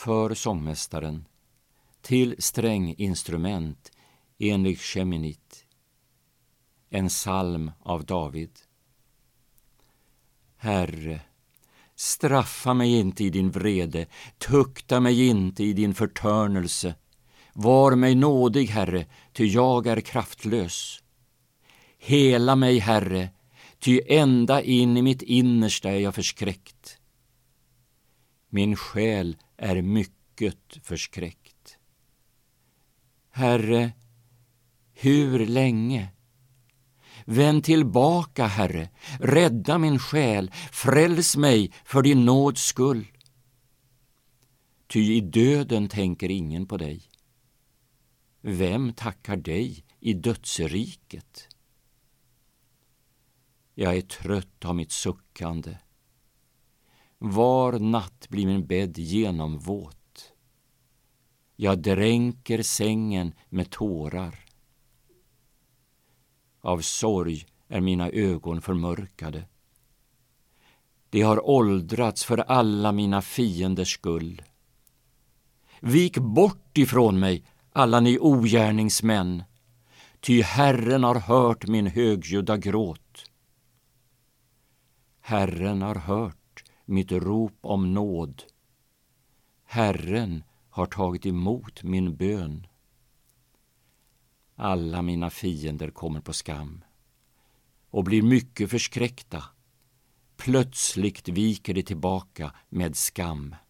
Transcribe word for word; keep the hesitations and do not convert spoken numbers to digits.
för sångmästaren till stränginstrument enligt Sheminit, en psalm av David. Herre, straffa mig inte i din vrede, tukta mig inte i din förtörnelse. Var mig nådig, Herre, ty jag är kraftlös. Hela mig, Herre, ty ända in i mitt innersta är jag förskräckt. Min själ är mycket förskräckt. Herre, hur länge? Vänd tillbaka, Herre, rädda min själ, fräls mig för din nåds skull. Ty i döden tänker ingen på dig. Vem tackar dig i dödsriket? Jag är trött av mitt suckande. Var natt blir min bädd genomvåt. Jag dränker sängen med tårar. Av sorg är mina ögon förmörkade. De har åldrats för alla mina fienders skull. Vik bort ifrån mig, alla ni ogärningsmän, ty Herren har hört min högljudda gråt. Herren har hört mitt rop om nåd. Herren har tagit emot min bön. Alla mina fiender kommer på skam och blir mycket förskräckta. Plötsligt viker de tillbaka med skam.